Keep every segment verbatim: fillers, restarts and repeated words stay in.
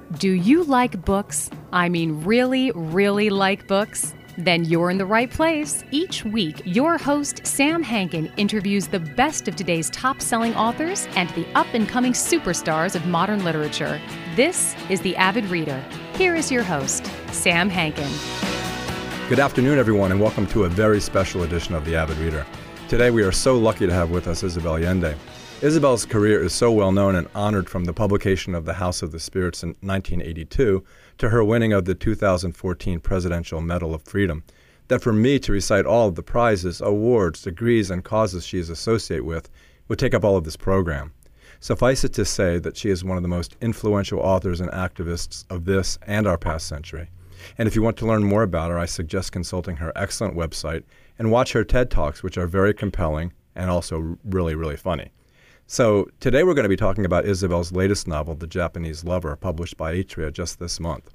Do you like books? I mean, really, really like books? Then you're in the right place. Each week, your host, Sam Hankin, interviews the best of today's top-selling authors and the up-and-coming superstars of modern literature. This is The Avid Reader. Here is your host, Sam Hankin. Good afternoon, everyone, and welcome to a very special edition of The Avid Reader. Today, we are so lucky to have with us Isabel Allende. Isabel's career is so well known and honored, from the publication of The House of the Spirits in nineteen eighty-two to her winning of the two thousand fourteen Presidential Medal of Freedom, that for me to recite all of the prizes, awards, degrees, and causes she is associated with would take up all of this program. Suffice it to say that she is one of the most influential authors and activists of this and our past century. And if you want to learn more about her, I suggest consulting her excellent website and watch her TED Talks, which are very compelling and also really, really funny. So today we're going to be talking about Isabel's latest novel, The Japanese Lover, published by Atria just this month.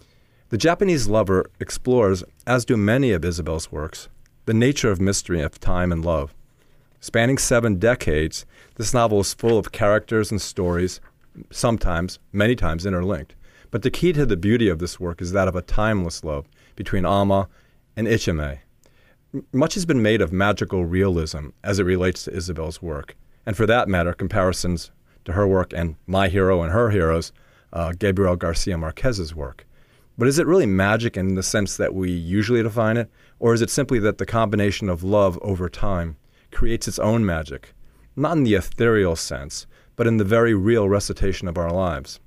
The Japanese Lover explores, as do many of Isabel's works, the nature of mystery of time and love. Spanning seven decades, this novel is full of characters and stories, sometimes, many times interlinked. But the key to the beauty of this work is that of a timeless love between Alma and Ichime. Much has been made of magical realism as it relates to Isabel's work. And for that matter, comparisons to her work and my hero and her heroes, uh, Gabriel Garcia Marquez's work. But is it really magic in the sense that we usually define it? Or is it simply that the combination of love over time creates its own magic? Not in the ethereal sense, but in the very real recitation of our lives.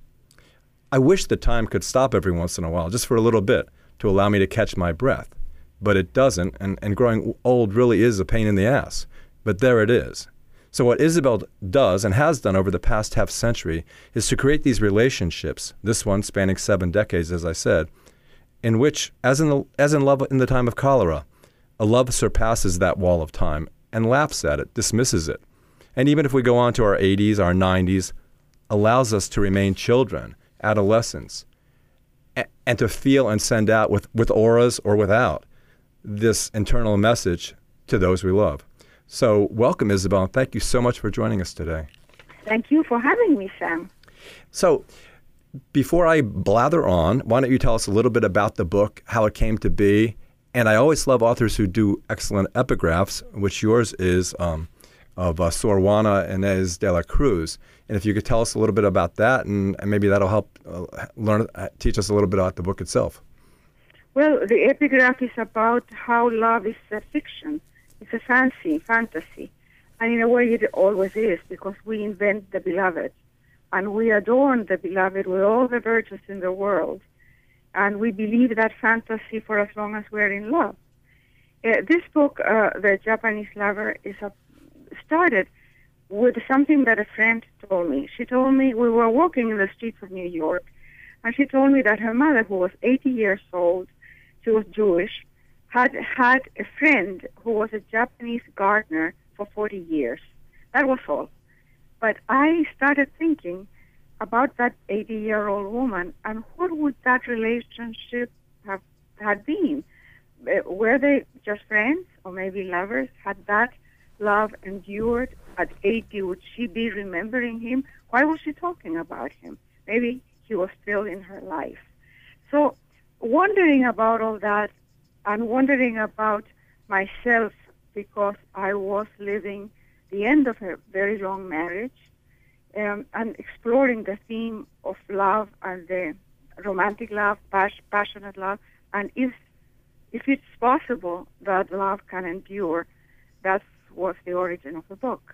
I wish that time could stop every once in a while, just for a little bit, to allow me to catch my breath. But it doesn't, and, and growing old really is a pain in the ass. But there it is. So what Isabel does and has done over the past half century is to create these relationships, this one spanning seven decades, as I said, in which, as in, the, as in love in the time of cholera, a love surpasses that wall of time and laughs at it, dismisses it. And even if we go on to our eighties, our nineties, allows us to remain children, adolescents, and, and to feel and send out with, with auras or without this internal message to those we love. So welcome, Isabel, and thank you so much for joining us today. Thank you for having me, Sam. So before I blather on, why don't you tell us a little bit about the book, how it came to be? And I always love authors who do excellent epigraphs, which yours is um, of uh, Sor Juana Inés de la Cruz. And if you could tell us a little bit about that, and, and maybe that'll help uh, learn, uh, teach us a little bit about the book itself. Well, the epigraph is about how love is a fiction. It's a fancy, fantasy. And in a way it always is, because we invent the beloved. And we adorn the beloved with all the virtues in the world. And we believe that fantasy for as long as we're in love. Uh, this book, uh, The Japanese Lover, is a, started with something that a friend told me. She told me, we were walking in the streets of New York, and she told me that her mother, who was eighty years old, she was Jewish, had had a friend who was a Japanese gardener for forty years. That was all. But I started thinking about that eighty-year-old woman, and what would that relationship have had been? Were they just friends or maybe lovers? Had that love endured? At eighty, would she be remembering him? Why was she talking about him? Maybe he was still in her life. So wondering about all that, and wondering about myself, because I was living the end of a very long marriage, um, and exploring the theme of love and the romantic love, pas- passionate love, and if if it's possible that love can endure. That was the origin of the book.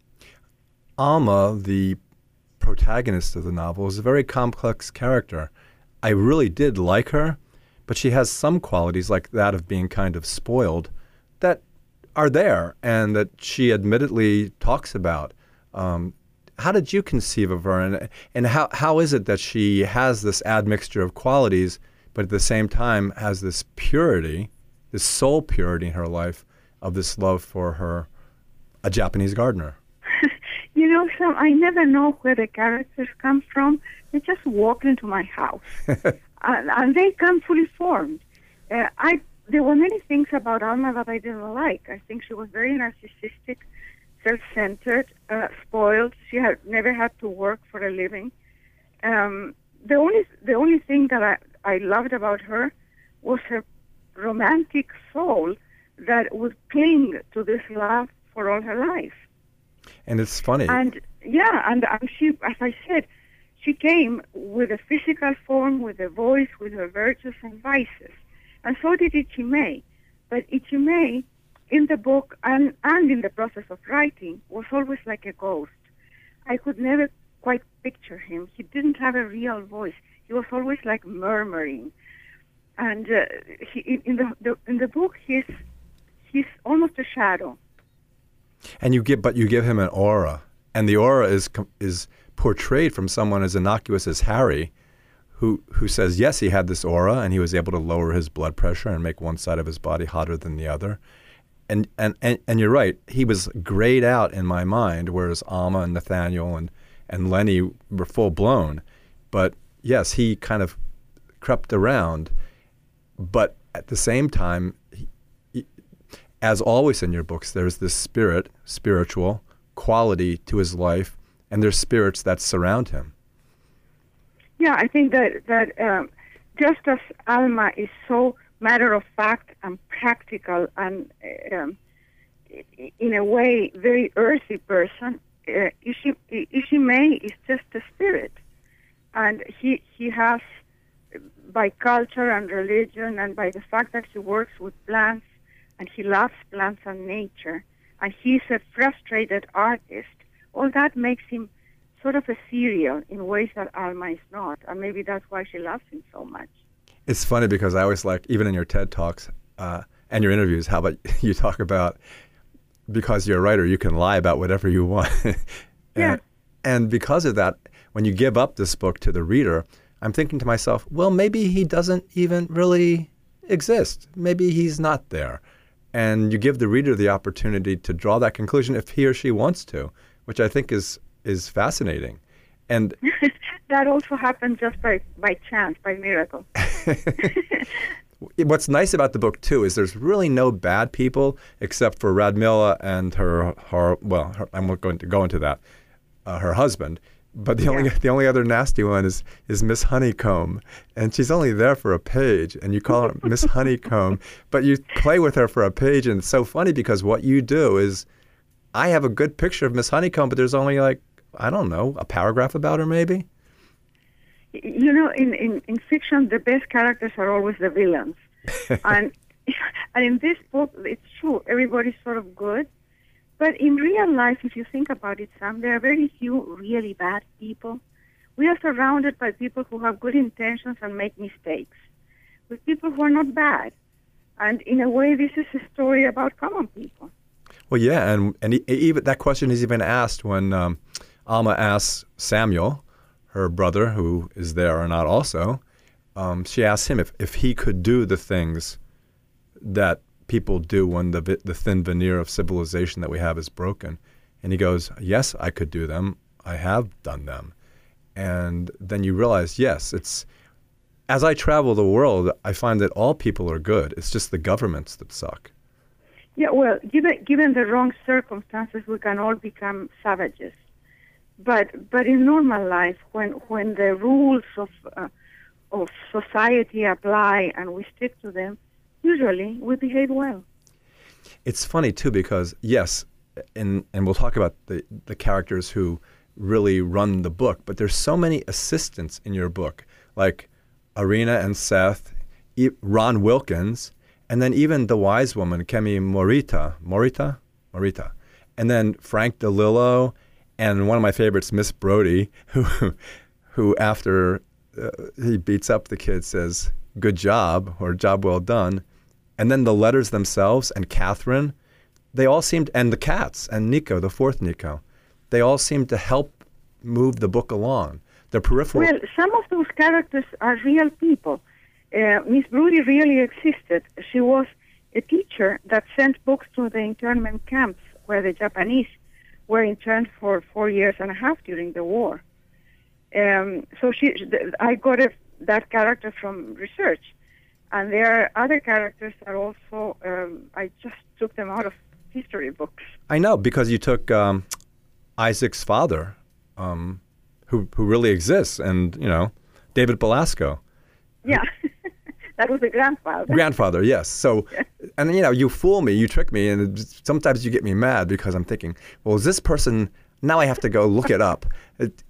Alma, the protagonist of the novel, is a very complex character. I really did like her, but she has some qualities, like that of being kind of spoiled, that are there and that she admittedly talks about. Um, how did you conceive of her, and, and how, how is it that she has this admixture of qualities, but at the same time has this purity, this soul purity in her life of this love for her, a Japanese gardener? You know, Sam, I never know where the characters come from. They just walk into my house. And, and they come fully formed. Uh, I there were many things about Alma that I didn't like. I think she was very narcissistic, self-centered, uh, spoiled. She had never had to work for a living. Um, the only the only thing that I, I loved about her was her romantic soul that would cling to this love for all her life. And it's funny. And yeah, and, and she, as I said, she came with a physical form, with a voice, with her virtues and vices. And so did Ichimei. But Ichimei, in the book and, and in the process of writing, was always like a ghost. I could never quite picture him. He didn't have a real voice. He was always like murmuring. And uh, he, in the, the in the book, he's he's almost a shadow. And you give, but you give him an aura, and the aura is is portrayed from someone as innocuous as Harry, who who says yes, he had this aura, and he was able to lower his blood pressure and make one side of his body hotter than the other. And and and, and you're right, he was grayed out in my mind, whereas Alma and Nathaniel and and Lenny were full blown. But yes, he kind of crept around. But at the same time, he, he, as always in your books, there's this spirit, spiritual quality to his life, and there's spirits that surround him. Yeah, I think that that um, just as Alma is so matter of fact and practical and um, in a way very earthy person, uh, Ishi, Ichimei is just a spirit, and he he has, by culture and religion and by the fact that he works with plants and he loves plants and nature and he's a frustrated artist, all that makes him sort of ethereal in ways that Alma is not. And maybe that's why she loves him so much. It's funny because I always like, even in your TED Talks uh, and your interviews, how about you talk about, because you're a writer, you can lie about whatever you want. and, yeah. And because of that, when you give up this book to the reader, I'm thinking to myself, well, maybe he doesn't even really exist. Maybe he's not there. And you give the reader the opportunity to draw that conclusion if he or she wants to, which I think is is fascinating. And that also happened just by, by chance, by miracle. What's nice about the book, too, is there's really no bad people except for Radmila and her, her well, her, I'm not going to go into that, uh, her husband. But the yeah. only the only other nasty one is is Miss Honeycomb, and she's only there for a page, and you call her Miss Honeycomb, but you play with her for a page, and it's so funny because what you do is, I have a good picture of Miss Honeycomb, but there's only like, I don't know, a paragraph about her maybe? You know, in, in, in fiction, the best characters are always the villains. and and in this book, it's true, everybody's sort of good. But in real life, if you think about it, Sam, there are very few really bad people. We are surrounded by people who have good intentions and make mistakes, with people who are not bad. And in a way, this is a story about common people. Well, yeah, and and even that question is even asked when um, Alma asks Samuel, her brother, who is there or not also, um, she asks him if, if he could do the things that people do when the the thin veneer of civilization that we have is broken. And he goes, yes, I could do them. I have done them. And then you realize, yes, it's, as I travel the world, I find that all people are good. It's just the governments that suck. Yeah, well, given given the wrong circumstances, we can all become savages. But but in normal life, when when the rules of uh, of society apply and we stick to them, usually we behave well. It's funny too because yes, and and we'll talk about the the characters who really run the book, but there's so many assistants in your book, like Arena and Seth, Ron Wilkins, and then even the wise woman, Kemi Morita, Morita, Morita, and then Frank DeLillo, and one of my favorites, Miss Brody, who, who after uh, he beats up the kid says, "Good job," or "Job well done," and then the letters themselves and Catherine, they all seemed, and the cats and Nico, the fourth Nico, they all seemed to help move the book along. The peripheral. Well, some of those characters are real people. Uh, Miss Brody really existed. She was a teacher that sent books to the internment camps where the Japanese were interned for four years and a half during the war. Um, so she, I got a, that character from research. And there are other characters that also, um, I just took them out of history books. I know, because you took um, Isaac's father, um, who who really exists, and, you know, David Belasco. Yeah. That was the grandfather. Grandfather, yes. So, and you know, you fool me, you trick me, and it, sometimes you get me mad because I'm thinking, well, is this person, now I have to go look it up. It,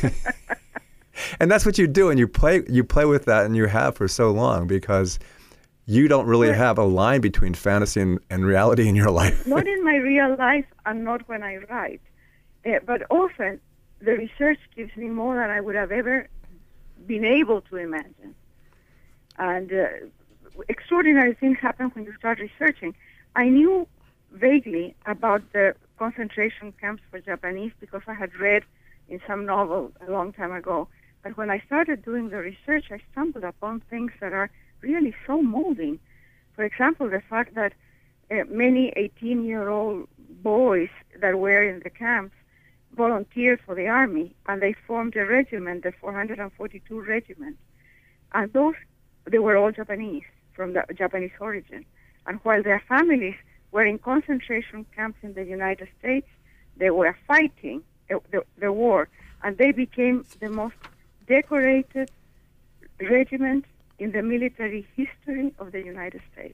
and that's what you do, and you play you play with that, and you have for so long because you don't really well, have a line between fantasy and, and reality in your life. Not in my real life and not when I write. Uh, but often, the research gives me more than I would have ever been able to imagine. And uh, extraordinary things happen when you start researching. I knew vaguely about the concentration camps for Japanese because I had read in some novel a long time ago. But when I started doing the research, I stumbled upon things that are really so moving. For example, the fact that uh, many eighteen-year-old boys that were in the camps volunteered for the army, and they formed a regiment, the four hundred forty-two Regiment. And those they were all Japanese, from the Japanese origin. And while their families were in concentration camps in the United States, they were fighting uh, the, the war. And they became the most decorated regiment in the military history of the United States.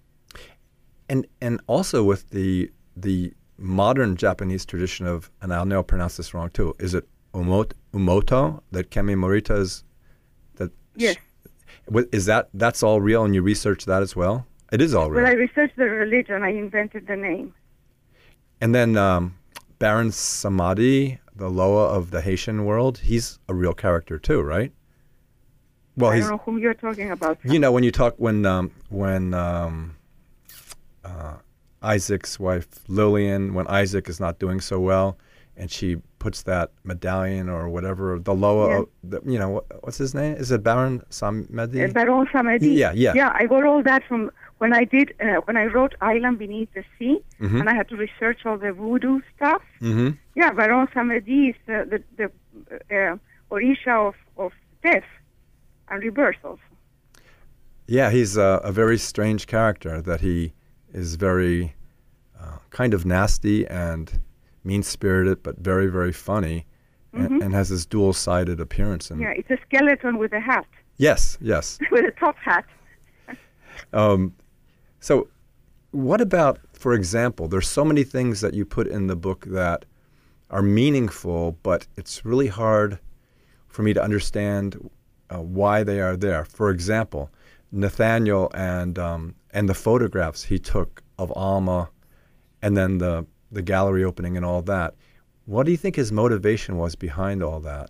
And and also with the the modern Japanese tradition of, and I'll now pronounce this wrong too, is it umoto, umoto that Kemi Morita is? That yes. Is that, that's all real, and you researched that as well? It is all real. Well, I researched the religion. I invented the name. And then um, Baron Samedi, the Loa of the Haitian world, he's a real character too, right? Well, I he's, don't know whom you're talking about. You know, when you talk, when um, when um, uh, Isaac's wife, Lillian, when Isaac is not doing so well, and she puts that medallion or whatever, the Loa, yeah. of, the, you know, what, what's his name? Is it Baron Samedi? Uh, Baron Samedi. Yeah, yeah. Yeah, I got all that from when I did, uh, when I wrote Island Beneath the Sea, mm-hmm. and I had to research all the voodoo stuff. Mm-hmm. Yeah, Baron Samedi is the, the, the uh, Orisha of, of death and rebirth also. Yeah, he's a, a very strange character that he is very uh, kind of nasty and mean-spirited, but very, very funny, and, mm-hmm. and has this dual-sided appearance. And yeah, it's a skeleton with a hat. Yes, yes. With a top hat. um, so what about, for example, there's so many things that you put in the book that are meaningful, but it's really hard for me to understand uh, why they are there. For example, Nathaniel and um, and the photographs he took of Alma, and then the the gallery opening and all that. What do you think his motivation was behind all that?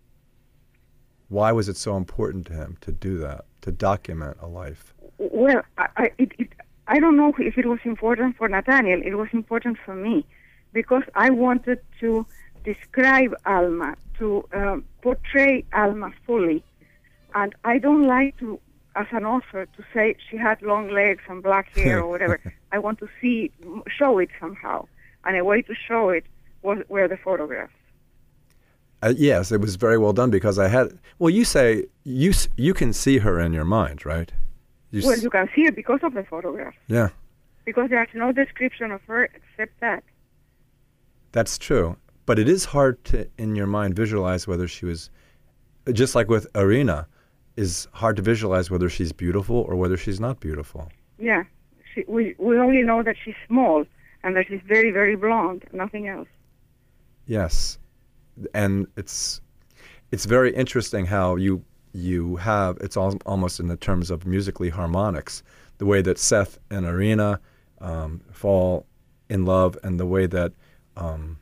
Why was it so important to him to do that, to document a life? Well, I, I, it, it, I don't know if it was important for Nathaniel. It was important for me because I wanted to describe Alma, to um, portray Alma fully. And I don't like to, as an author, to say she had long legs and black hair or whatever. I want to see, show it somehow. And a way to show it was were the photographs. Uh, yes, it was very well done because I had. Well, you say you you can see her in your mind, right? You well, s- you can see her because of the photographs. Yeah. Because there's no description of her except that. That's true, but it is hard to, in your mind, visualize whether she was, just like with Irina, is hard to visualize whether she's beautiful or whether she's not beautiful. Yeah, she, we we only know that she's small. And that she's very, very blonde, nothing else. Yes, and it's it's very interesting how you you have it's all, almost in the terms of musically harmonics, the way that Seth and Irina um, fall in love, and the way that um,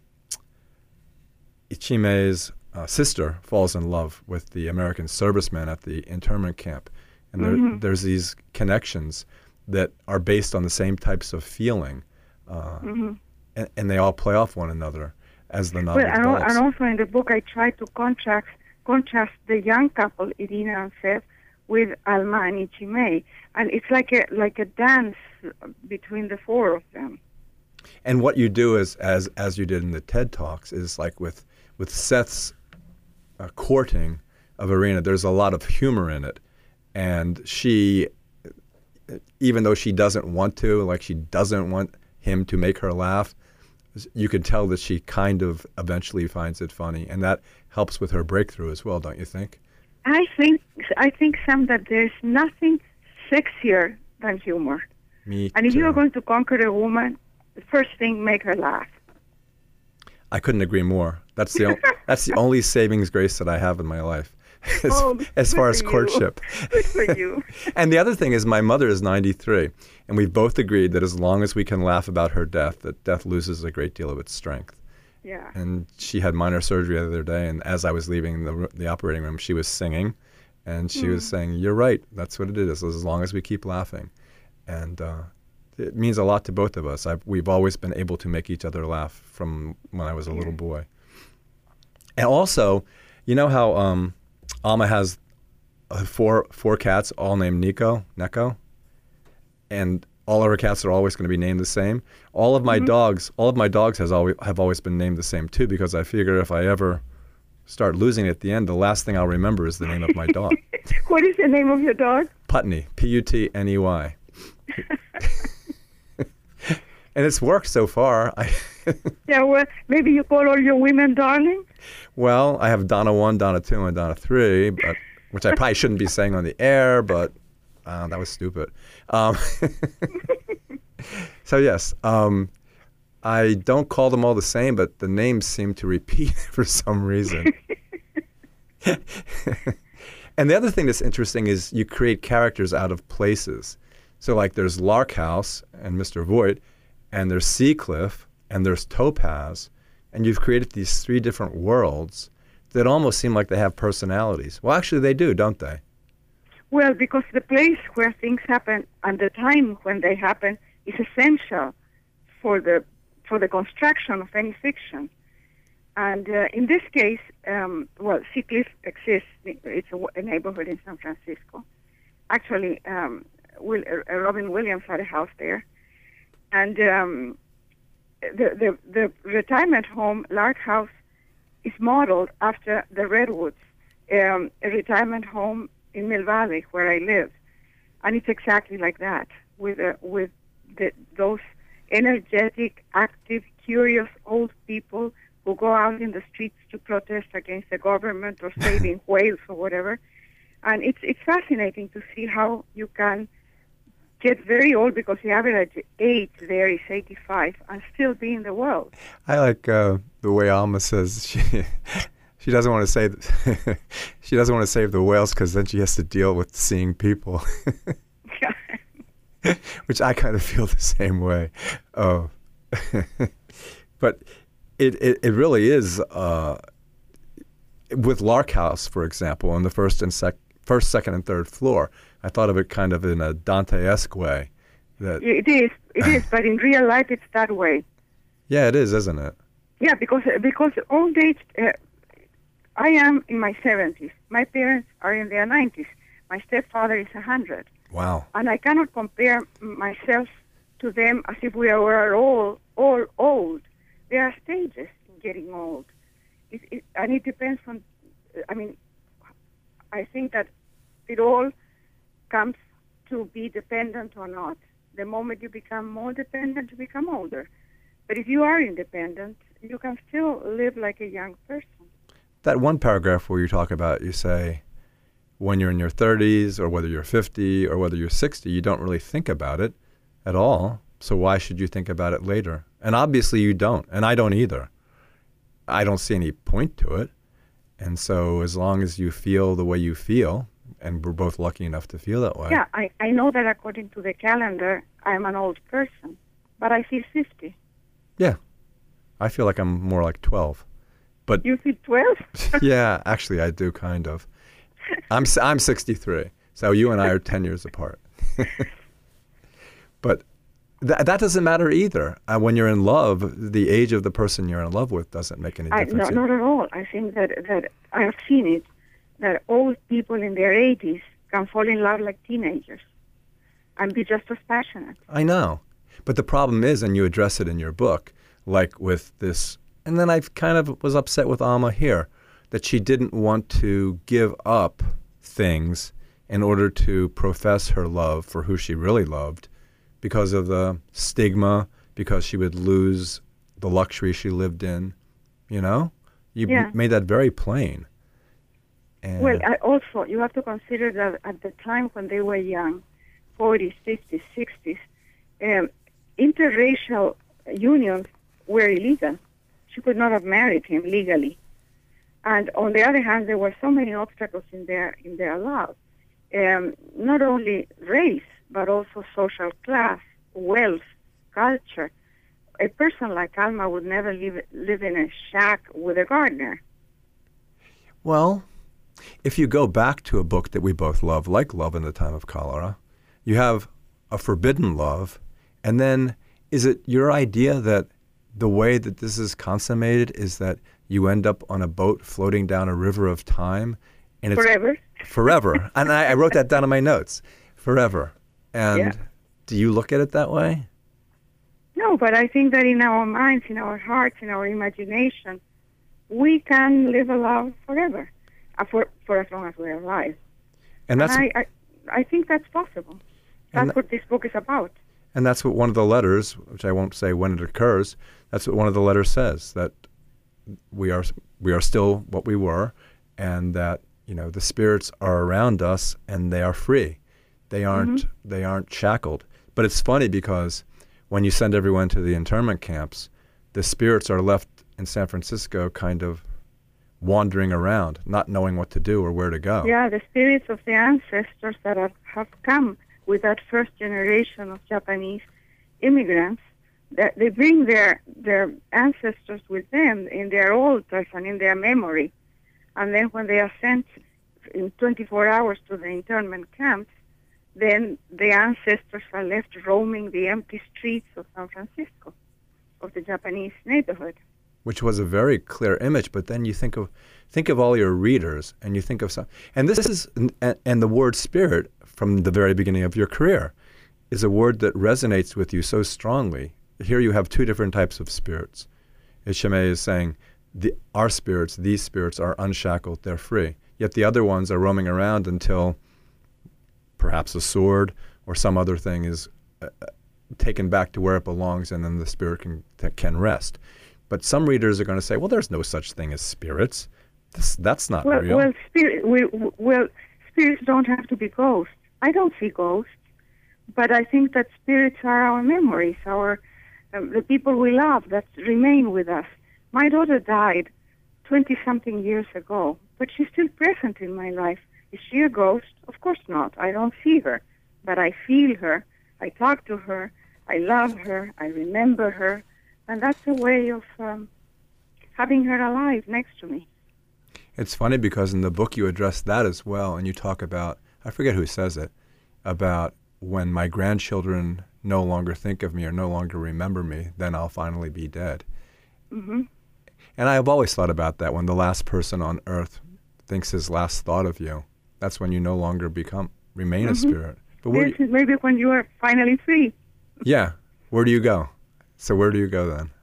Ichime's uh, sister falls in love with the American serviceman at the internment camp, and there, mm-hmm. there's these connections that are based on the same types of feeling. Uh, mm-hmm. and, and they all play off one another as the novel well, and, develops. and also in the book, I try to contrast contrast the young couple, Irina and Seth, with Alma and Ichime, and it's like a like a dance between the four of them. And what you do is, as as you did in the TED Talks, is like with with Seth's uh, courting of Irina, there's a lot of humor in it, and she, even though she doesn't want to, like she doesn't want him to make her laugh, you can tell that she kind of eventually finds it funny, and that helps with her breakthrough as well, don't you think? I think I think, Sam, that there's nothing sexier than humor. Me And if too. you are going to conquer a woman, the first thing, make her laugh. I couldn't agree more. That's the o- that's the only savings grace that I have in my life, as, Oh, as good far for as you. courtship. Good for you. And the other thing is, my mother is ninety-three, and we've both agreed that as long as we can laugh about her death, that death loses a great deal of its strength. Yeah. And she had minor surgery the other day, and as I was leaving the, the operating room, she was singing, and she was saying, "You're right. That's what it is. As long as we keep laughing," and uh, it means a lot to both of us. I've, we've always been able to make each other laugh from when I was a little boy. And also, you know how um, Alma has uh, four four cats, all named Nico, Neko, and all of her cats are always going to be named the same. All of my Mm-hmm. dogs, all of my dogs has always have always been named the same too, because I figure if I ever start losing it at the end, the last thing I'll remember is the name of my dog, What is the name of your dog? Putney, P U T N E Y. And it's worked so far. I Yeah, well, maybe you call all your women darling? Well, I have Donna one, Donna two, and Donna three, but which I probably shouldn't be saying on the air, but uh, that was stupid. Um, so yes, um, I don't call them all the same, but the names seem to repeat for some reason. And the other thing that's interesting is you create characters out of places. So like there's Larkhouse and Mister Voigt, and there's Seacliff, and there's Topaz, and you've created these three different worlds that almost seem like they have personalities. Well, actually they do, don't they? Well, because the place where things happen and the time when they happen is essential for the for the construction of any fiction. And uh, in this case, um, well, Seacliff exists. It's a, a neighborhood in San Francisco. Actually, um, Will, uh, Robin Williams had a house there. And um, the, the the retirement home, Lark House, is modeled after the Redwoods, um, a retirement home in Mill Valley where I live, and it's exactly like that, with uh, with the, those energetic, active, curious old people who go out in the streets to protest against the government or saving whales or whatever, and it's it's fascinating to see how you can get very old, because the average age there is eighty-five, and still be in the world. I like uh, the way Alma says she she doesn't want to say she doesn't want to save the whales because then she has to deal with seeing people, which I kind of feel the same way. Oh, but it, it it really is uh, with Lark House, for example, on the first and sec first, second, and third floor. I thought of it kind of in a Dante-esque way. That It is, it is, but in real life it's that way. yeah, it is, isn't it? Yeah, because because old age, uh, I am in my seventies. My parents are in their nineties. My stepfather is one hundred. Wow. And I cannot compare myself to them as if we were all, all old. There are stages in getting old. It, it, and it depends on, I mean, I think that it all comes to be dependent or not. The moment you become more dependent, you become older. But if you are independent, you can still live like a young person. That one paragraph where you talk about, you say, when you're in your thirties or whether you're fifty or whether you're sixty, you don't really think about it at all. So why should you think about it later? And obviously you don't, and I don't either. I don't see any point to it. And so as long as you feel the way you feel, and we're both lucky enough to feel that way. Yeah, I, I know that according to the calendar, I'm an old person, but I feel fifty. Yeah. I feel like I'm more like twelve. But You feel twelve? yeah, actually I do kind of. I'm s- I'm sixty-three. So you and I are ten years apart. But th- that doesn't matter either. Uh, when you're in love, the age of the person you're in love with doesn't make any I, difference. no, not at all. I think that, that I have seen it, that old people in their eighties can fall in love like teenagers and be just as passionate. I know. But the problem is, and you address it in your book, like with this, and then I kind of was upset with Alma here, that she didn't want to give up things in order to profess her love for who she really loved because of the stigma, because she would lose the luxury she lived in. You know? You Yeah. m- made that very plain. And Well, I also, you have to consider that at the time when they were young, forties, fifties, sixties, um, interracial unions were illegal. She could not have married him legally. And on the other hand, there were so many obstacles in their in their love. Um, not only race, but also social class, wealth, culture. A person like Alma would never live, live in a shack with a gardener. Well, if you go back to a book that we both love, like Love in the Time of Cholera, you have a forbidden love, and then is it your idea that the way that this is consummated is that you end up on a boat floating down a river of time? And it's Forever. Forever. And I, I wrote that down in my notes. Forever. And Yeah. do you look at it that way? No, but I think that in our minds, in our hearts, in our imagination, we can live a love forever, uh, for for as long as we're alive. And that's I, I, I think that's possible. That's And what this book is about. and that's what one of the letters, which I won't say when it occurs, that's what one of the letters says, that we are we are still what we were, and that, you know, the spirits are around us and they are free. They aren't Mm-hmm. they aren't shackled. But it's funny because when you send everyone to the internment camps, the spirits are left in San Francisco kind of wandering around, not knowing what to do or where to go. Yeah, the spirits of the ancestors that have, have come with that first generation of Japanese immigrants, that they bring their their ancestors with them in their altars and in their memory. And then when they are sent in twenty-four hours to the internment camps, then the ancestors are left roaming the empty streets of San Francisco, of the Japanese neighborhood. Which was a very clear image, but then you think of think of all your readers, and you think of some, and this is and, and the word spirit from the very beginning of your career is a word that resonates with you so strongly. Here you have two different types of spirits. Ishime is saying the, our spirits, these spirits are unshackled, they're free. Yet the other ones are roaming around until perhaps a sword or some other thing is uh, taken back to where it belongs, and then the spirit can can rest. But some readers are going to say, well, there's no such thing as spirits. This, that's not Well, real. well, spirit, we, well, spirits don't have to be ghosts. I don't see ghosts, but I think that spirits are our memories, our um, the people we love that remain with us. My daughter died twenty-something years ago, but she's still present in my life. Is she a ghost? Of course not. I don't see her, but I feel her. I talk to her. I love her. I remember her. And that's a way of um, having her alive next to me. It's funny because in the book you address that as well, and you talk about, I forget who says it, about when my grandchildren no longer think of me or no longer remember me, then I'll finally be dead. Mm-hmm. And I've always thought about that, when the last person on earth thinks his last thought of you, that's when you no longer become, remain Mm-hmm. a spirit. But where This do you, is maybe when you are finally free. yeah, where do you go? So where do you go then?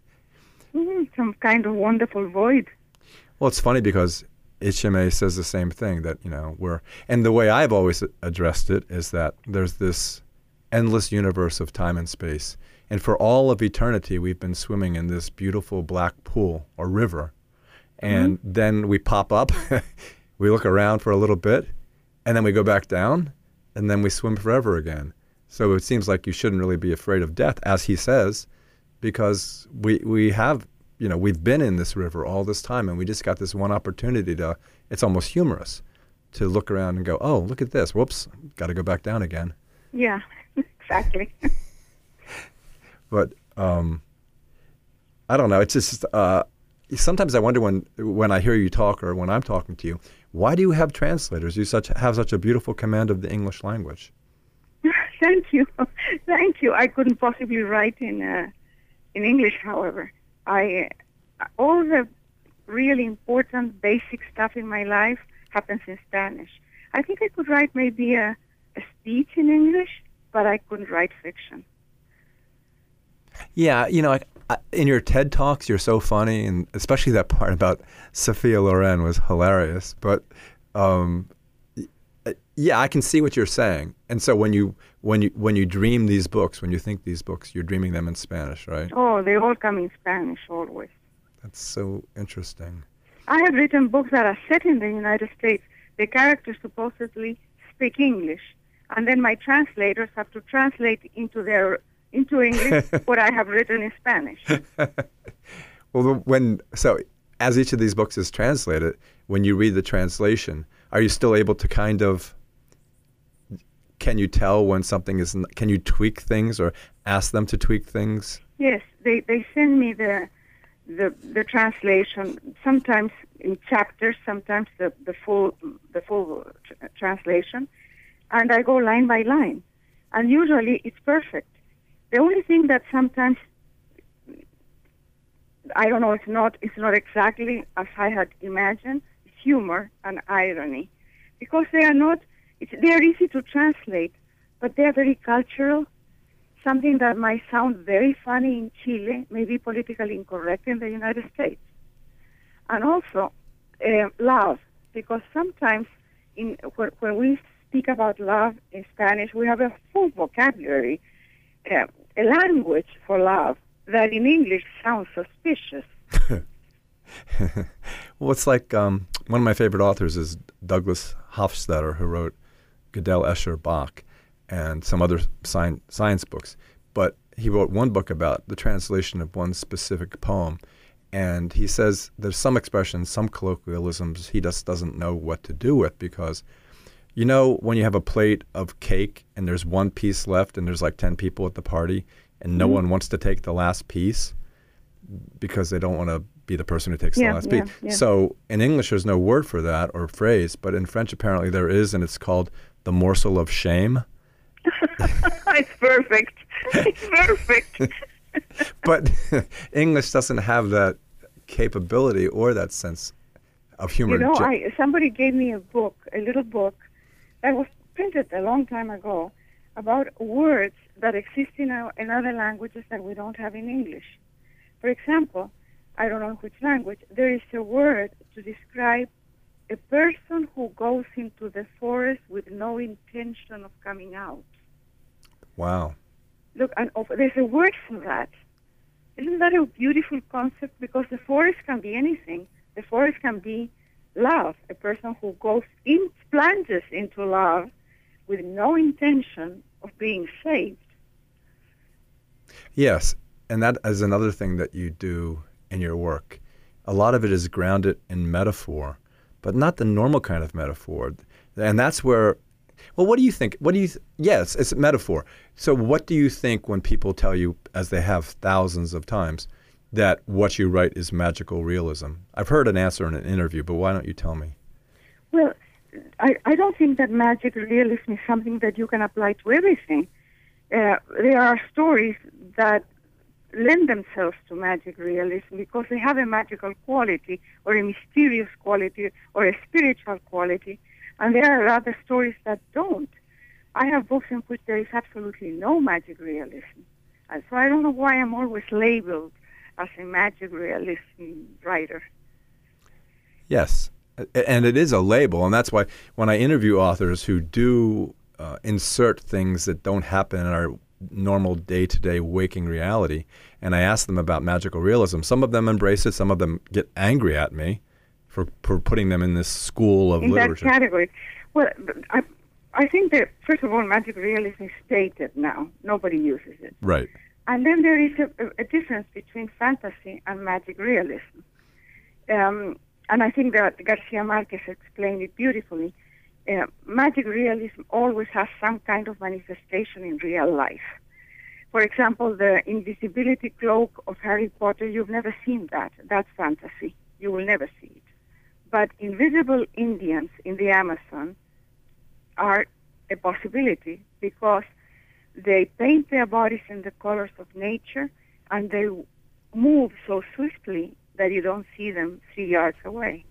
Mm, some kind of wonderful void. Well, it's funny because Ichime says the same thing, that, you know, we're, and the way I've always addressed it is that there's this endless universe of time and space. And for all of eternity, we've been swimming in this beautiful black pool or river. And mm-hmm. then we pop up, we look around for a little bit, and then we go back down, and then we swim forever again. So it seems like you shouldn't really be afraid of death, as he says, because we we have, you know, we've been in this river all this time, and we just got this one opportunity to, it's almost humorous, to look around and go, oh, look at this. Whoops, got to go back down again. Yeah, exactly. But um, I don't know. It's just, uh, sometimes I wonder when when I hear you talk or when I'm talking to you, why do you have translators? You such have such a beautiful command of the English language. Thank you. Thank you. I couldn't possibly write in uh, in English, however. I all the really important basic stuff in my life happens in Spanish. I think I could write maybe a, a speech in English, but I couldn't write fiction. Yeah, you know, I, I, in your TED Talks, you're so funny, and especially that part about Sophia Loren was hilarious. But um, yeah, I can see what you're saying. And so when you when you when you dream these books, when you think these books, you're dreaming them in Spanish, right? Oh, they all come in Spanish always. That's so interesting. I have written books that are set in the United States. The characters supposedly speak English, and then my translators have to translate into their into English what I have written in Spanish. Well, when so as each of these books is translated, when you read the translation, are you still able to kind of, can you tell when something is, can you tweak things or ask them to tweak things? Yes, they, they send me the the the translation, sometimes in chapters, sometimes the, the full the full tr- translation, and I go line by line, and usually it's perfect. The only thing that sometimes, I don't know, it's not it's not exactly as I had imagined, is humor and irony, because they are not, it's, they are easy to translate, but they are very cultural. Something that might sound very funny in Chile may be politically incorrect in the United States. And also, uh, love, because sometimes in when, when we speak about love in Spanish, we have a full vocabulary, uh, a language for love that in English sounds suspicious. Well, it's like um, one of my favorite authors is Douglas Hofstadter, who wrote Gödel, Escher, Bach, and some other science, science books. But he wrote one book about the translation of one specific poem. And he says there's some expressions, some colloquialisms he just doesn't know what to do with, because, you know, when you have a plate of cake and there's one piece left and there's like ten people at the party and no mm-hmm. one wants to take the last piece because they don't want to be the person who takes yeah, the last yeah, piece. Yeah. So in English, there's no word for that or phrase, but in French, apparently there is, and it's called the morsel of shame. It's perfect. It's perfect. But English doesn't have that capability or that sense of humor. You know, I, somebody gave me a book, a little book, that was printed a long time ago about words that exist in, our, in other languages that we don't have in English. For example, I don't know which language, there is a word to describe a person who goes into the forest with no intention of coming out. Wow. Look, and oh, there's a word for that. Isn't that a beautiful concept? Because the forest can be anything. The forest can be love, a person who goes in, plunges into love with no intention of being saved. Yes, and that is another thing that you do in your work. A lot of it is grounded in metaphor, but not the normal kind of metaphor. And that's where, well, what do you think? What do you, th- yes, it's a metaphor. So what do you think when people tell you, as they have thousands of times, that what you write is magical realism? I've heard an answer in an interview, but why don't you tell me? Well, I, I don't think that magic realism is something that you can apply to everything. Uh, there are stories that lend themselves to magic realism because they have a magical quality or a mysterious quality or a spiritual quality, and there are other stories that don't. I have books in which there is absolutely no magic realism, and so I don't know why I'm always labeled as a magic realism writer. Yes, and it is a label, and that's why when I interview authors who do uh, insert things that don't happen in our normal day-to-day waking reality, and I ask them about magical realism, some of them embrace it, some of them get angry at me for, for putting them in this school of in literature. In that category. Well, I, I think that, first of all, magic realism is stated now. Nobody uses it. Right. And then there is a, a difference between fantasy and magic realism. Um, and I think that Garcia Marquez explained it beautifully. Uh, magic realism always has some kind of manifestation in real life. For example, the invisibility cloak of Harry Potter, you've never seen that. That's fantasy. You will never see it. But invisible Indians in the Amazon are a possibility because they paint their bodies in the colors of nature and they move so swiftly that you don't see them three yards away.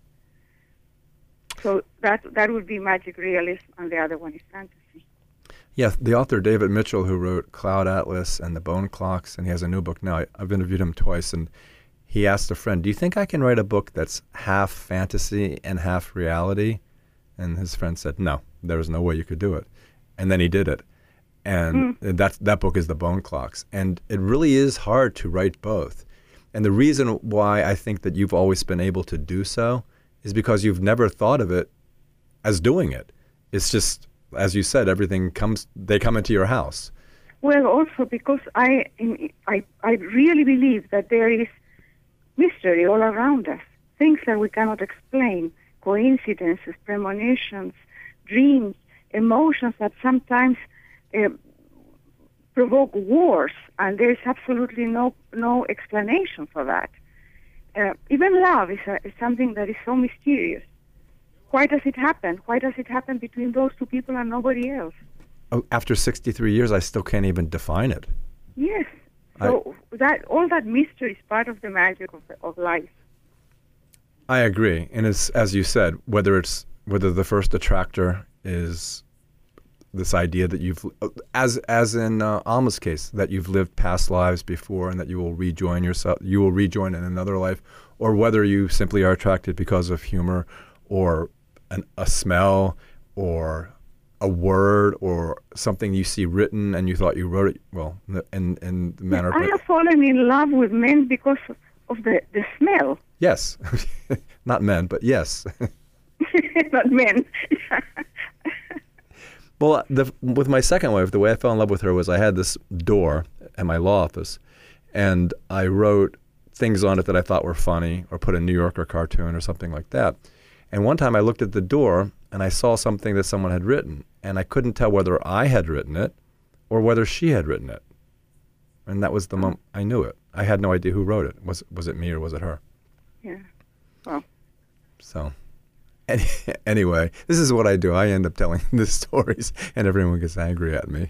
So that that would be magic realism, and the other one is fantasy. Yeah, the author David Mitchell, who wrote Cloud Atlas and The Bone Clocks, and he has a new book now. I, I've interviewed him twice, and he asked a friend, do you think I can write a book that's half fantasy and half reality? And his friend said, no, there was no way you could do it. And then he did it. And mm. that, that book is The Bone Clocks. And it really is hard to write both. And the reason why I think that you've always been able to do so is because you've never thought of it as doing it. It's just, as you said, everything comes, they come into your house. Well, also because I, I, I really believe that there is mystery all around us, things that we cannot explain, coincidences, premonitions, dreams, emotions that sometimes uh, provoke wars, and there is absolutely no no explanation for that. Uh, even love is, a, is something that is so mysterious. Why does it happen? Why does it happen between those two people and nobody else? Oh, after sixty-three years, I still can't even define it. Yes. So I, that all that mystery is part of the magic of, of life. I agree, and it's, as you said, whether it's whether the first attractor is this idea that you've, as as in uh, Alma's case, that you've lived past lives before and that you will rejoin yourself, you will rejoin in another life, or whether you simply are attracted because of humor, or an, a smell, or a word, or something you see written and you thought you wrote it. Well, in in the manner. I have fallen in love with men because of, of the the smell. Yes, not men, but yes. Not men. Well, the, with my second wife, the way I fell in love with her was I had this door at my law office, and I wrote things on it that I thought were funny, or put a New Yorker cartoon or something like that. And one time I looked at the door, and I saw something that someone had written, and I couldn't tell whether I had written it or whether she had written it. And that was the moment I knew it. I had no idea who wrote it. Was was it me or was it her? Yeah. Well. So. Any, anyway, this is what I do. I end up telling the stories, and everyone gets angry at me.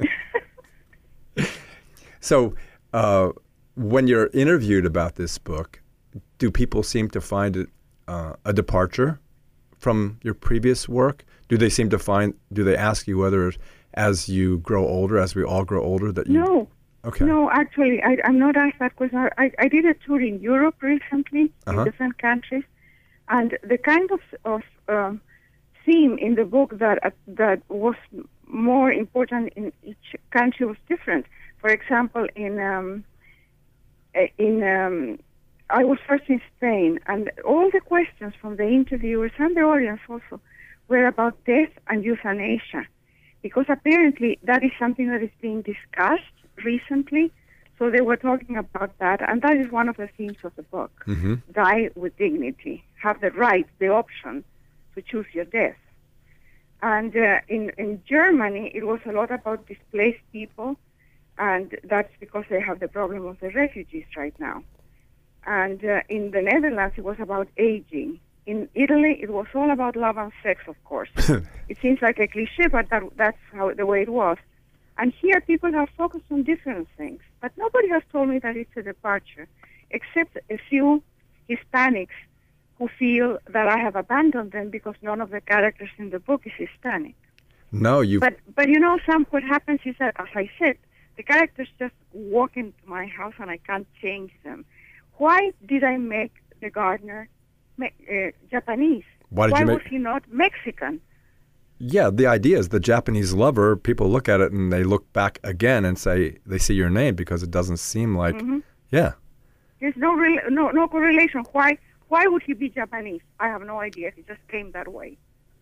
So, uh, when you're interviewed about this book, do people seem to find it uh, a departure from your previous work? Do they seem to find? Do they ask you whether, as you grow older, as we all grow older, that you? No. Okay. No, actually, I, I'm not asked that question. I, I did a tour in Europe recently, Uh-huh. in different countries. And the kind of, of um, theme in the book that uh, that was more important in each country was different. For example, in um, in um, I was first in Spain, and all the questions from the interviewers and the audience also were about death and euthanasia, because apparently that is something that is being discussed recently. So they were talking about that, and that is one of the themes of the book. Mm-hmm. Die with dignity. Have the right, the option to choose your death. And uh, in, in Germany, it was a lot about displaced people, and that's because they have the problem of the refugees right now. And uh, in the Netherlands, it was about aging. In Italy, it was all about love and sex, of course. It seems like a cliche, but that, that's how the way it was. And here, people have focused on different things. But nobody has told me that it's a departure, except a few Hispanics who feel that I have abandoned them because none of the characters in the book is Hispanic. No, you. But, but you know, Sam, what happens is that, as I said, the characters just walk into my house and I can't change them. Why did I make the gardener me- uh, Japanese? Why did Why you make? was he not Mexican? Yeah, the idea is the Japanese lover, people look at it and they look back again and say, they see your name because it doesn't seem like, Mm-hmm. yeah. There's no, re- no no correlation. Why Why would he be Japanese? I have no idea. He just came that way.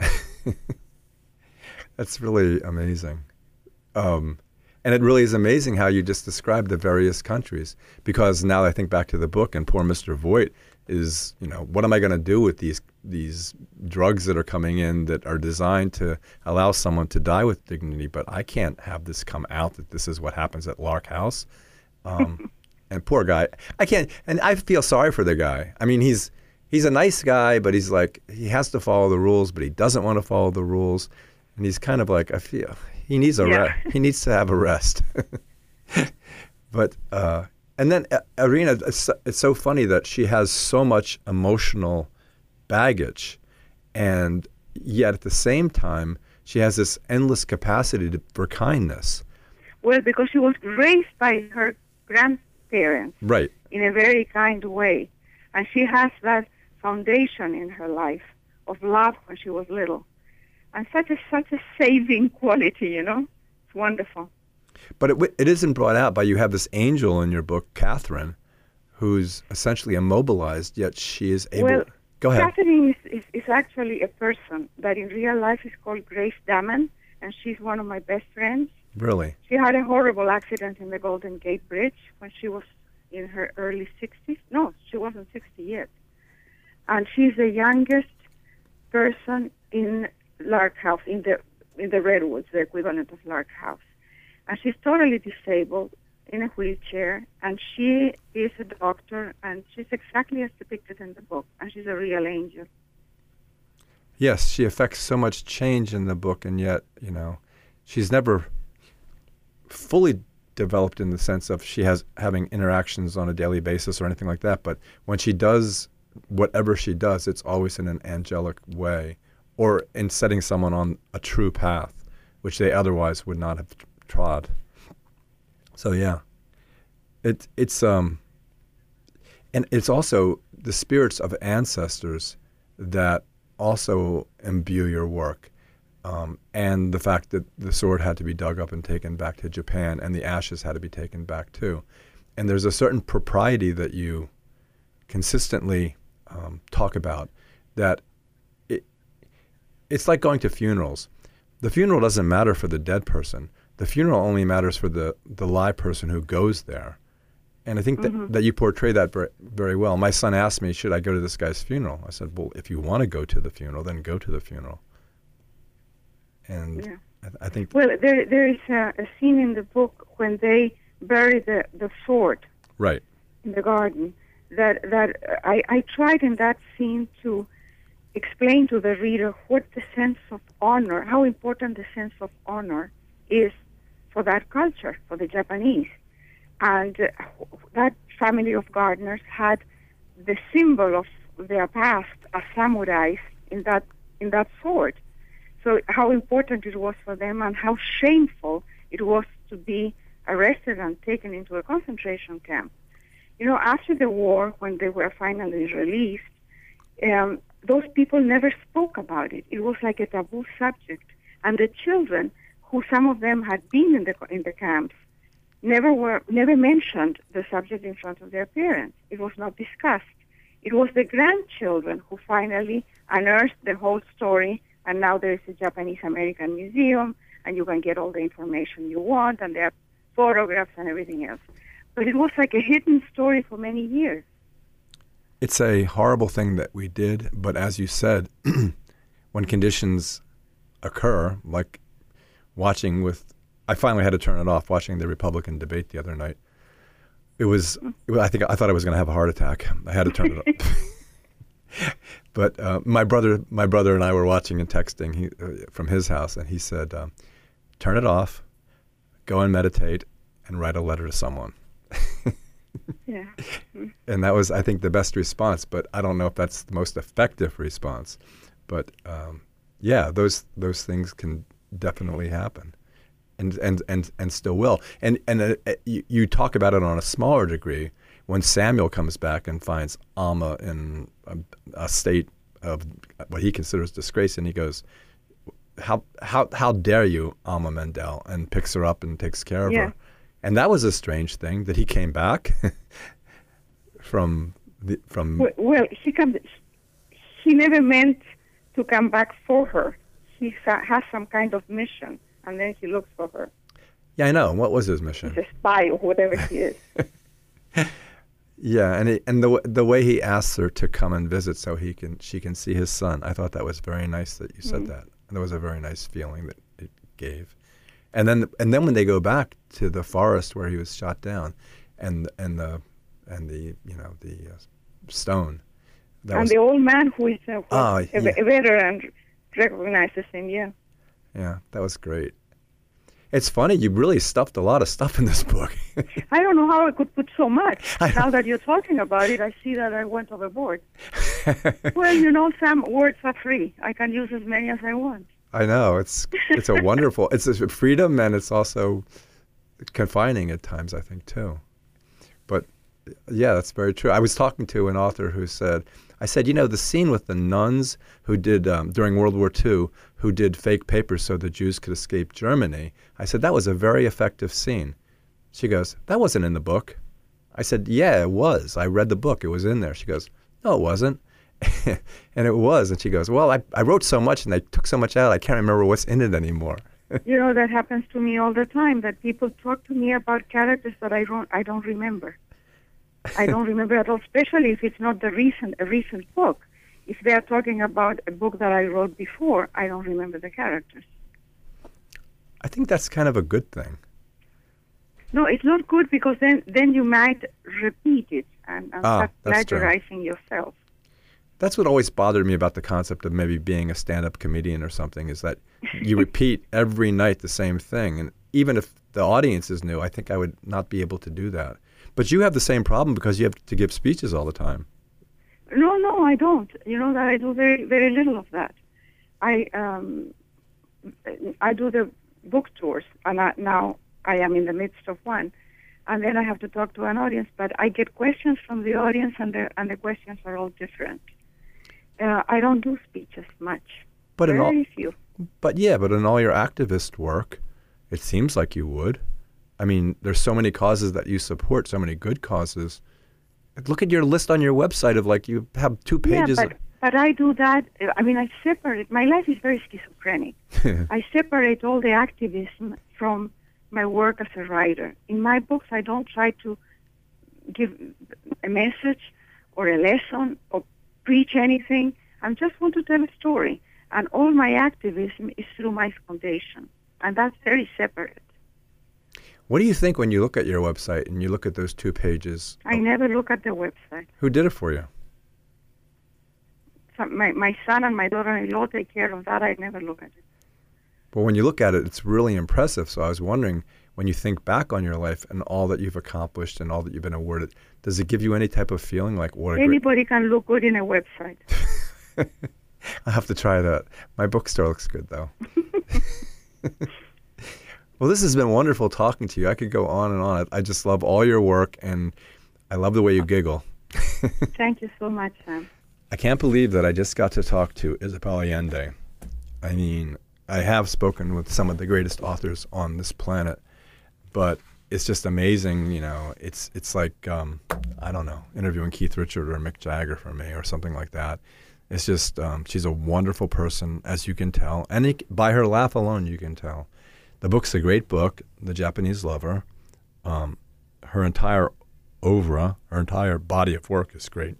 That's really amazing. Um, and it really is amazing how you just described the various countries, because now I think back to the book, and poor Mister Voigt is, you know, what am I going to do with these these drugs that are coming in that are designed to allow someone to die with dignity, but I can't have this come out that this is what happens at Lark House. Um, and poor guy, I can't, and I feel sorry for the guy. I mean, he's he's a nice guy, but he's like, he has to follow the rules, but he doesn't want to follow the rules. And he's kind of like, I feel, he needs a Yeah. rest. He needs to have a rest. But, uh, and then uh, Irina, it's, it's so funny that she has so much emotional baggage, and yet at the same time, she has this endless capacity to, for kindness. Well, because she was raised by her grandparents Right. in a very kind way. And she has that foundation in her life of love when she was little. And such a, such a saving quality, you know? It's wonderful. But it, it isn't brought out by, you have this angel in your book, Catherine, who's essentially immobilized, yet she is able... Well, Go ahead. Catherine is, is, is actually a person that in real life is called Grace Damon, and she's one of my best friends. Really? She had a horrible accident in the Golden Gate Bridge when she was in her early sixties. No, she wasn't sixty yet. And she's the youngest person in Lark House, in the in the Redwoods, the equivalent of Lark House. And she's totally disabled, in a wheelchair, and she is a doctor, and she's exactly as depicted in the book, and she's a real angel. Yes, she affects so much change in the book, and yet, you know, she's never fully developed in the sense of she has having interactions on a daily basis or anything like that, but when she does whatever she does, it's always in an angelic way, or in setting someone on a true path, which they otherwise would not have trod. So yeah, it, it's um, and it's also the spirits of ancestors that also imbue your work, um, and the fact that the sword had to be dug up and taken back to Japan, and the ashes had to be taken back too, and there's a certain propriety that you consistently um, talk about. That it, it's like going to funerals. The funeral doesn't matter for the dead person. The funeral only matters for the, the live person who goes there. And I think that, mm-hmm. that you portray that very, very well. My son asked me, should I go to this guy's funeral? I said, well, if you want to go to the funeral, then go to the funeral. And yeah. I, th- I think... Well, there there is a, a scene in the book when they bury the, the sword right. in the garden that, that I, I tried in that scene to explain to the reader what the sense of honor, how important the sense of honor is for that culture, for the Japanese. And uh, that family of gardeners had the symbol of their past as samurais in that in that sword. So how important it was for them, and how shameful it was to be arrested and taken into a concentration camp. You know, after the war, when they were finally released, um, those people never spoke about it. It was like a taboo subject. And the children, who some of them had been in the in the camps, never were never mentioned the subject in front of their parents. It was not discussed. It was the grandchildren who finally unearthed the whole story, and now there is a Japanese American museum, and you can get all the information you want, and there are photographs and everything else. But it was like a hidden story for many years. It's a horrible thing that we did, but as you said, when conditions occur, like watching with, I finally had to turn it off, watching the Republican debate the other night. It was, it, I think, I thought I was going to have a heart attack. I had to turn it off. But uh, my brother, my brother and I were watching and texting he, uh, from his house, and he said, um, turn it off, go and meditate, and write a letter to someone. Yeah. And that was, I think, the best response, but I don't know if that's the most effective response. But um, yeah, those those things can definitely happen, and and and, and still will. And and uh, you, you talk about it on a smaller degree when Samuel comes back and finds Alma in a, a state of what he considers disgrace, and he goes, "How how how dare you, Alma Mendel?" and picks her up and takes care of yeah. her. And that was a strange thing that he came back from the from. Well, well, he comes. He never meant to come back for her. He sa- has some kind of mission, and then he looks for her. Yeah, I know. What was his mission? He's a spy or whatever he is. Yeah, and it, and the the way he asks her to come and visit so he can she can see his son. I thought that was very nice that you said mm-hmm. that. And that was a very nice feeling that it gave. And then and then when they go back to the forest where he was shot down, and and the and the you know the uh, stone. That and was, the old man who is uh, oh, a, yeah. a veteran recognizes him. Yeah. Yeah, that was great. It's funny, you really stuffed a lot of stuff in this book. I don't know how I could put so much. Now that you're talking about it, I see that I went overboard. Well, you know, Sam, words are free. I can use as many as I want. I know. It's it's a wonderful, it's a freedom, and it's also confining at times, I think, too. But, yeah, that's very true. I was talking to an author who said, I said, you know, the scene with the nuns who did, um, during World War Two, who did fake papers so the Jews could escape Germany, I said, that was a very effective scene. She goes, that wasn't in the book. I said, yeah, it was. I read the book. It was in there. She goes, no, it wasn't. And it was. And she goes, well, I, I wrote so much and I took so much out, I can't remember what's in it anymore. You know, that happens to me all the time, that people talk to me about characters that I don't I don't remember. I don't remember at all, especially if it's not the recent a recent book. If they are talking about a book that I wrote before, I don't remember the characters. I think that's kind of a good thing. No, it's not good, because then, then you might repeat it and, and Ah, start that's true. plagiarizing yourself. That's what always bothered me about the concept of maybe being a stand-up comedian or something, is that you repeat every night the same thing. And even if the audience is new, I think I would not be able to do that. But you have the same problem because you have to give speeches all the time. No, no, I don't. You know that I do very, very little of that. I um, I do the book tours, and I, now I am in the midst of one, and then I have to talk to an audience. But I get questions from the audience, and the and the questions are all different. Uh, I don't do speeches much. But in all, very few. But yeah, but in all your activist work, it seems like you would. I mean, there's so many causes that you support, so many good causes. Look at your list on your website of, like, you have two pages. Yeah, but, but I do that. I mean, I separate. My life is very schizophrenic. I separate all the activism from my work as a writer. In my books, I don't try to give a message or a lesson or preach anything. I just want to tell a story. And all my activism is through my foundation. And that's very separate. What do you think when you look at your website and you look at those two pages? I never look at the website. Who did it for you? So my, my son and my daughter-in-law take care of that. I never look at it. But when you look at it, it's really impressive. So I was wondering, when you think back on your life and all that you've accomplished and all that you've been awarded, does it give you any type of feeling like, what a Anybody great... can look good in a website. I'll have to try that. My bookstore looks good, though. Well, this has been wonderful talking to you. I could go on and on. I, I just love all your work, and I love the way you giggle. Thank you so much, Sam. I can't believe that I just got to talk to Isabel Allende. I mean, I have spoken with some of the greatest authors on this planet, but it's just amazing, you know. It's it's like, um, I don't know, interviewing Keith Richards or Mick Jagger for me or something like that. It's just, um, she's a wonderful person, as you can tell. And it, by her laugh alone, you can tell. The book's a great book, The Japanese Lover. Um, her entire oeuvre, her entire body of work is great.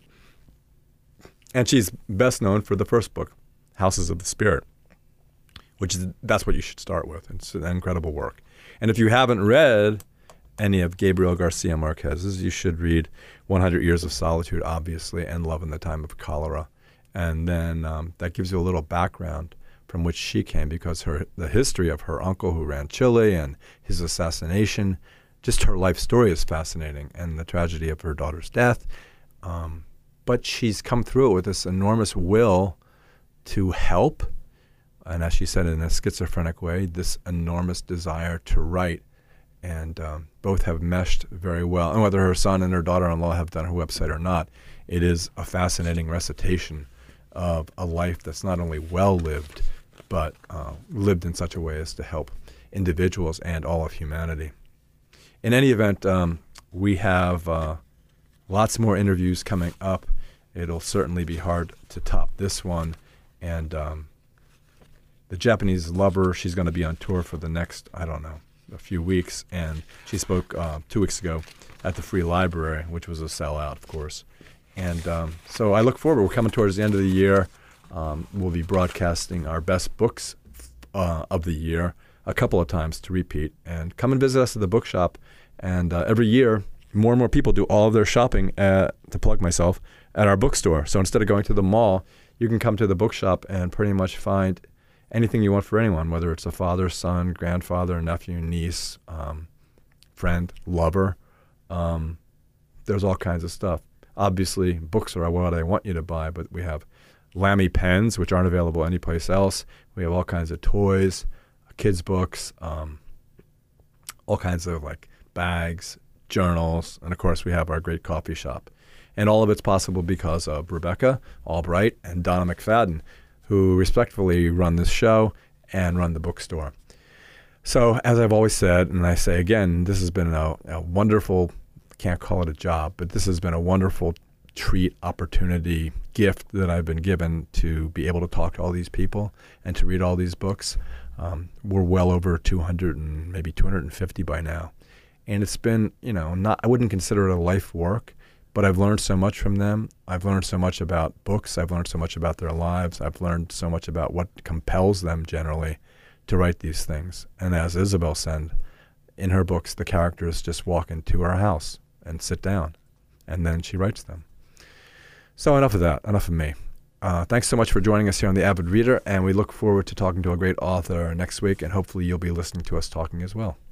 And she's best known for the first book, Houses of the Spirit, which is, that's what you should start with. It's an incredible work. And if you haven't read any of Gabriel Garcia Marquez's, you should read one hundred Years of Solitude, obviously, and Love in the Time of Cholera. And then um, that gives you a little background from which she came, because her the history of her uncle who ran Chile and his assassination, just her life story is fascinating, and the tragedy of her daughter's death. Um, but she's come through it with this enormous will to help, and as she said, in a schizophrenic way, this enormous desire to write. And um, both have meshed very well. And whether her son and her daughter-in-law have done her website or not, it is a fascinating recitation of a life that's not only well-lived, but uh, lived in such a way as to help individuals and all of humanity. In any event, um, we have uh, lots more interviews coming up. It'll certainly be hard to top this one. And um, The Japanese Lover, she's going to be on tour for the next, I don't know, a few weeks. And she spoke uh, two weeks ago at the Free Library, which was a sellout, of course. And um, so I look forward. We're coming towards the end of the year. Um, we'll be broadcasting our best books uh, of the year a couple of times to repeat. And come and visit us at the bookshop. And uh, every year, more and more people do all of their shopping, at, to plug myself, at our bookstore. So instead of going to the mall, you can come to the bookshop and pretty much find anything you want for anyone, whether it's a father, son, grandfather, nephew, niece, um, friend, lover. Um, there's all kinds of stuff. Obviously, books are what I want you to buy, but we have Lamy pens, which aren't available anyplace else. We have all kinds of toys, kids' books, um, all kinds of like bags, journals, and of course we have our great coffee shop. And all of it's possible because of Rebecca Albright and Donna McFadden, who respectfully run this show and run the bookstore. So as I've always said, and I say again, this has been a, a wonderful can't call it a job, but this has been a wonderful treat, opportunity, gift that I've been given to be able to talk to all these people and to read all these books. Um, we're well over two hundred and maybe two hundred fifty by now. And it's been, you know, not, I wouldn't consider it a life work, but I've learned so much from them. I've learned so much about books. I've learned so much about their lives. I've learned so much about what compels them generally to write these things. And as Isabel said, in her books, the characters just walk into her house and sit down, and then she writes them. So enough of that, enough of me. Uh, thanks so much for joining us here on The Avid Reader, and we look forward to talking to a great author next week, and hopefully you'll be listening to us talking as well.